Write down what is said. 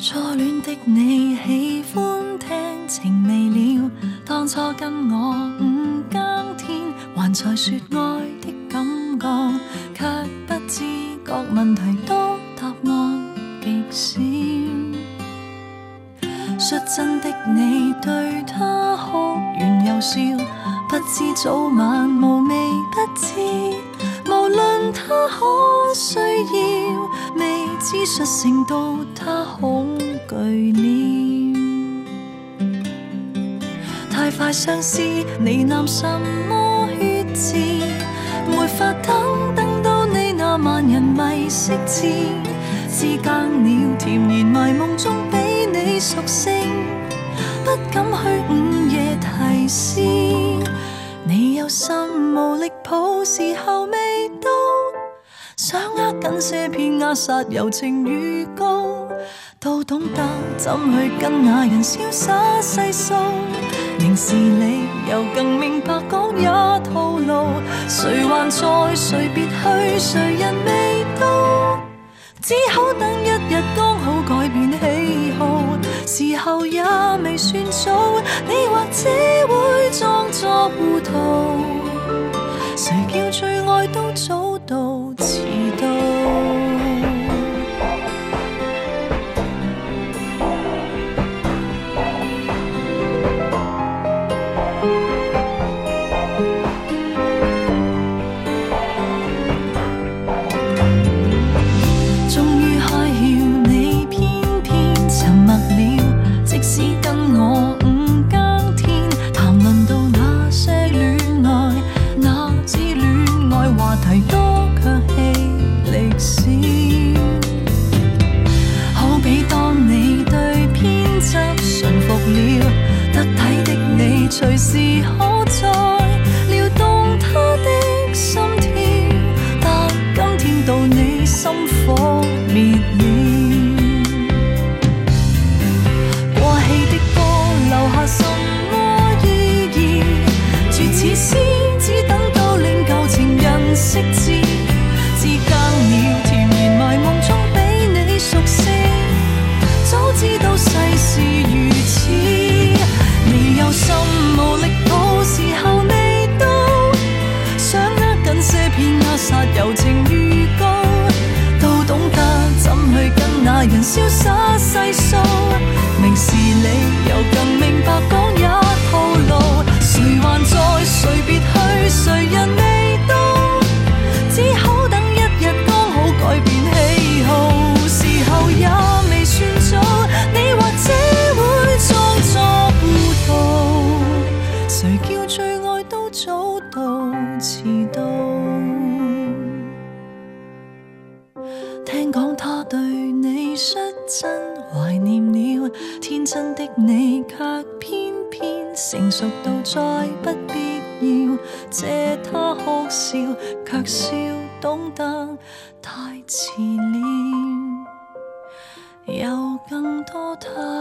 初戀的你喜歡聽情未了，當初跟我五更天，還在說愛的感覺，卻不知覺問題多，答案極少。率真的你對他哭完又笑，不知早晚無味不知，無論他可需要，未知述成到他恐懼了。太快相思，你攬什麼血字？沒法等到你那萬人迷色字，知更了甜言迷夢中比你熟悉，不敢去午夜提示。你有心無力抱，時候未到，想握緊些片壓殺柔情預告，都懂得怎去跟那人瀟灑細數。明事理又更明白講也套路，誰還在誰別去，誰人未到，只好等一日剛好改變喜好，時候也未算早，你或者會裝作糊塗，誰叫最愛都早到遲到。隨時可再撩動他的心跳，但今天到你心火滅了。過氣的歌留下什麼意義？絕似詩，只等到令舊情人識字。知更了甜言迷夢中比你熟悉，早知道世事如此。你有心無力抱，時候未到，想握緊些片壓殺柔情預告，都懂得怎去跟那人瀟灑細數。明事理又更明白講也套路，誰還在誰別去，誰人未到，只好等一日剛好改變喜好，時候也未算早，你或者會裝作糊塗，誰叫最愛都早到遲到。聽講他對你率真懷念了，天真的你卻偏偏成熟到再不必要借他哭笑，卻笑懂得太遲了，有更多他